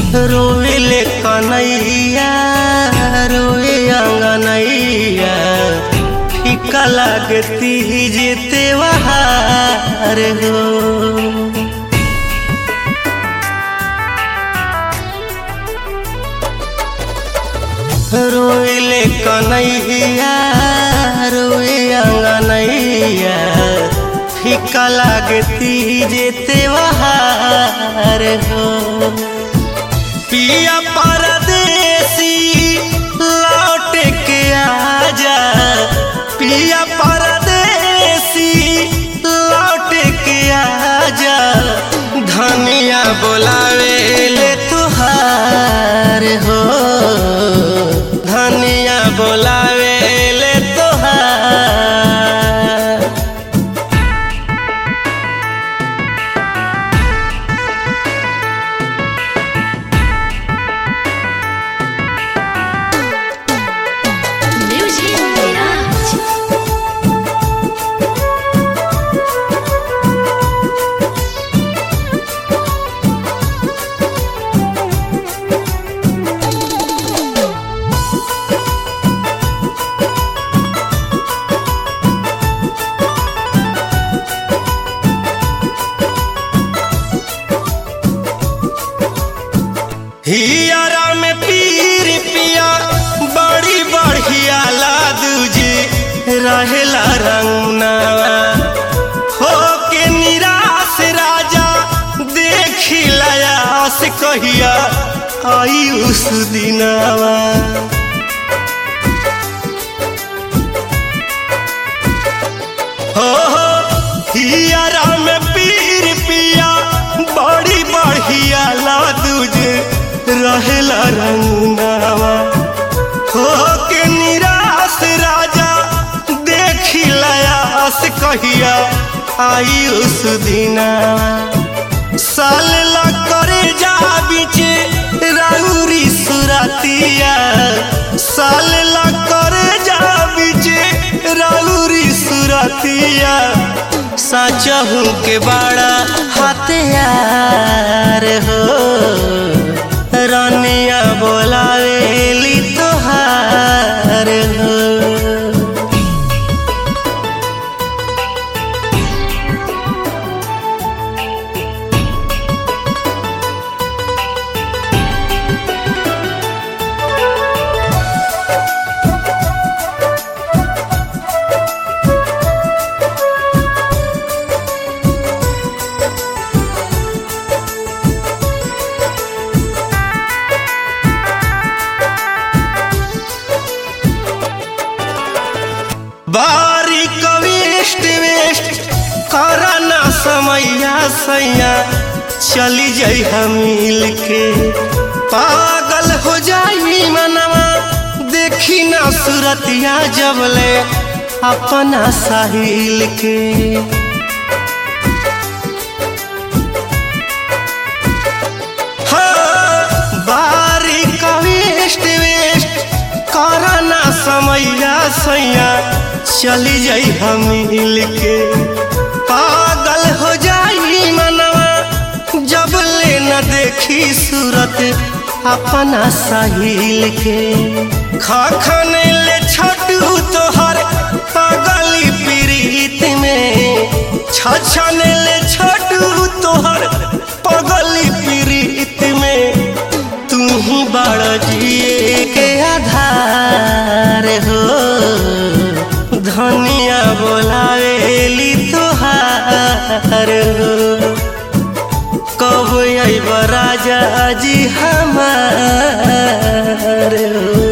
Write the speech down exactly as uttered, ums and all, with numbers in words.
रोवेले कन्हैया रोए अंगनैया फीका लागती जे त्योहार हो। रोवेले कन्हैया रोए अंगनैया फीका लागती जे त्योहार हो। पिया परदेसी लौट के आजा, पिया परदेसी लौट के आजा, धनिया बोलावे ले तुहार हो, धनिया बोलावे ले तुहार। हियारा में पीर पिया बड़ी बढ़िया लादूजी रहेला रंगनावा, हो के निराश राजा देखी लयास कहिया आई उस दिनावा। हो हियारा में पीर पिया बड़ी बढ़िया लादूजी रहेला रंगनावा, हो के निराश राजा देखी लयास कहिया आई उस दिनावा। साल ला करे जा बीचे राउरी सुरतिया, साल ला करे जा बीचे राउरी सुरतिया, साचहू के बड़ा हथियार हो, रानिया बोलावेली तुहार हो। बारी कविष्ट वेस्ट करना समैया सैया चली जाई हम मिल के, पागल हो जाई मनवा देखी ना सूरतिया जबले अपना साहिल के। हाँ बारी कविष्ट वेस्ट करना समैया सैया चली जाई हम मिल के, पागल हो जाई मनवा जब ले न देखी सूरत अपना साहिल के। खाखन ले छोटू तोहर पागली प्रीत में, छछन ले छोटू तोहर पागली प्रीत में, तू ही बड़ जिए के आधार हो, धनिया बोलावेली तुहार हो। कब आइब राजा जी हमार हो।